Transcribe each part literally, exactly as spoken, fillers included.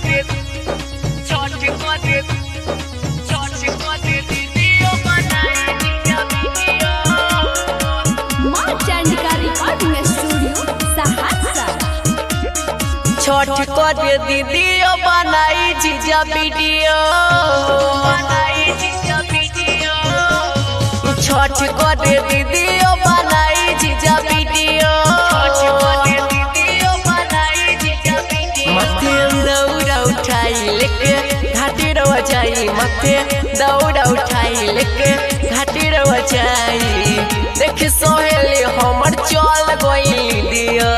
करे छठ करे छठ करे वीडियो बनाई जीजा वीडियो मां चंडिका रिकॉर्डिंग स्टूडियो सहरसा। छठ करे वीडियो बनाई जीजा वीडियो बनाई जीजा वीडियो छठ करे वीडियो बनाई जीजा वीडियो छठ करे वीडियो बनाई जीजा वीडियो मथे दौड़ा उठाई लेके घाटी रवा जाई मथे दौड़ा उठाई लेके घाटी रवा जाई देख सोहेली हमर चल गई दियो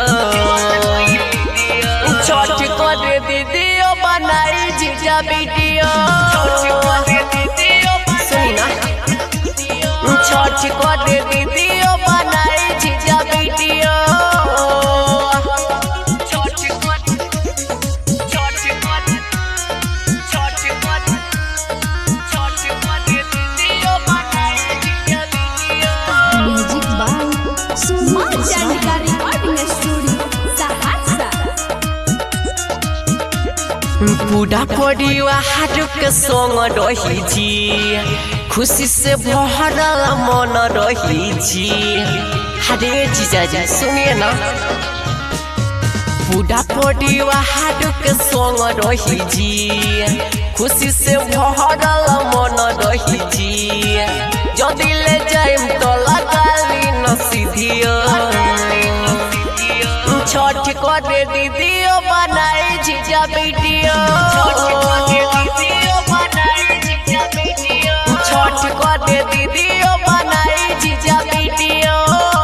छठ करे वीडियो बनाई जीजा वीडियो सुनी ना छठ करे वीडियो बनाई जीजा वीडियो छठ करे छठ करे छठ करे छठ करे वीडियो बनाई जीजा वीडियो म्यूजिक बाय मां चंडिका रिकॉर्डिंग स्टूडियो सहरसा। पूरा परिवार के संग रही जी खुशी से भरल मन रही जी हरे जीजा जी सुनिए ना पूरा परिवार के संग रही जी खुशी से भरल मन रही जी जदि ले जाइम तो लगाली न सीधियो छठ करे वीडियो बनाई जीजा वीडियो छठ करे वीडियो बनाई जीजा वीडियो छठ करे वीडियो बनाई जीजा वीडियो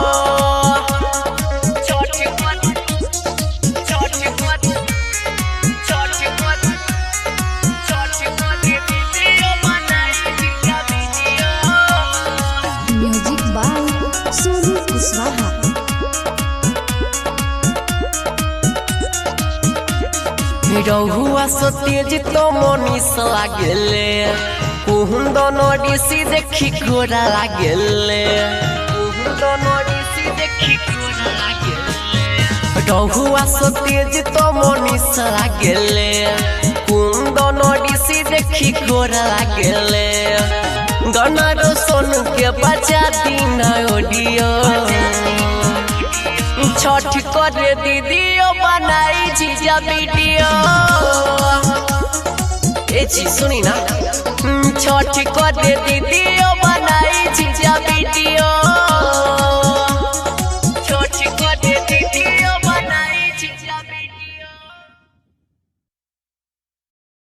छठ करे छठ करे छठ करे छठ करे वीडियो बनाई जीजा video music by Sonu Kushwaha. रहुआ सो तेज तो मनीष लागेले कुहुंद नोडिसी देखी घोड़ा लागेले कुहुंद नोडिसी देखी घोड़ा लागेले रहुआ सो तेज तो मनीष लागेले कुहुंद नोडिसी देखी घोड़ा लागेले गाना रो सोन के बजा दिन ऑडियो छठ करे वीडियो बनाई जीजा वीडियो ए जी सुनी ना छठ करे वीडियो बनाई जीजा वीडियो